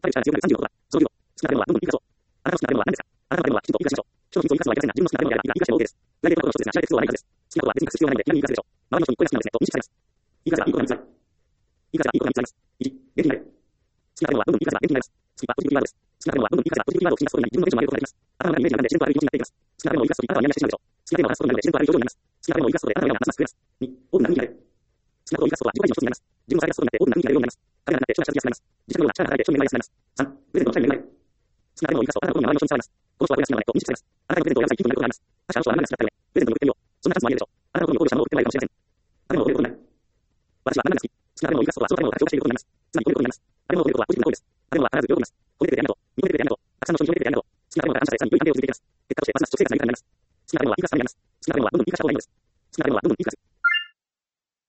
彼氏から強くなる36は、その15、好きな食べ物はどんどん言い換そう。あなたの好きな食べ物は何ですか？あなたの食べ物はきちんと言い換しましょう。人の秘密を言い換すのはいけませんが、自分の好きな食べ物であれば言い換しても OK です。大体のことの一つですが、知られて必要はないはずです。好きなことは別に隠す必要がないので、気軽に言い換せるでしょう。周りの人にこれが好きなんですね、と認識されます。言い換せばいいことが3つある。言い換せばいいことが3つあります。1、元気になる。好きな食べ物はどんどん言い換せば元気になります。次はポジティブキーワードです。好きな食べ物はどんどん言い換せばポジティブキーワードを口に出すことになり、自分のテンションを上げることができます。あなたの中にイメージが生んで自然と悪い気持ちになっていきます。好きな食べ物を言い換すとき、あなたはニヤニヤしてしまうでしょう。好きな食べ物を言い換すことであなたは話すことになるので、自然と悪い表情になります。好きな食べ物を言い換すとあなたはますます増えます。2、大きな運気になる。好きなことを言い換すことは自己価値の一つになります。自分をさらけ出すことになって大きな運気になるようになります。彼がなって人が近づきやすくなります。自宅のような力が働いて人に恵まれやすくなります。3、プレゼントの際に恵まれる。好きな食べ物を言い換すとあなたの好みが周りの人に伝わります。この人はこれが好きなのねと認識されます。あなたのプレゼントを選ぶ際にヒントになることがあります。確かあの人はあなたが好きだったよね。プレゼントに送ってみよう。そんなチャンスもあり得るでしょう。あなたの好みを送ることもあり得るでしょう。あなたの好みを考慮した方がいいと思います。私はあなたが好き。好きな食べ物を言い換すことはその食べ物を拡張していることになります。つまりこういうことになります。食べ物を褒めることはポジティブな行為です。食べ物は必ず喜びます。褒めてくれてありがとう。認めてくれてありがとう。たくさんの人に認めてくれてありがとう。好きな食べ物が感謝され、さらに良い関係を築いていきます。結果としてますます食生活が豊かになります。好きな食べ物は言い換すためになります。好きな食べ物はどんどん言い換せた方がいいのです。好きな食べ物はどんどん言い換す。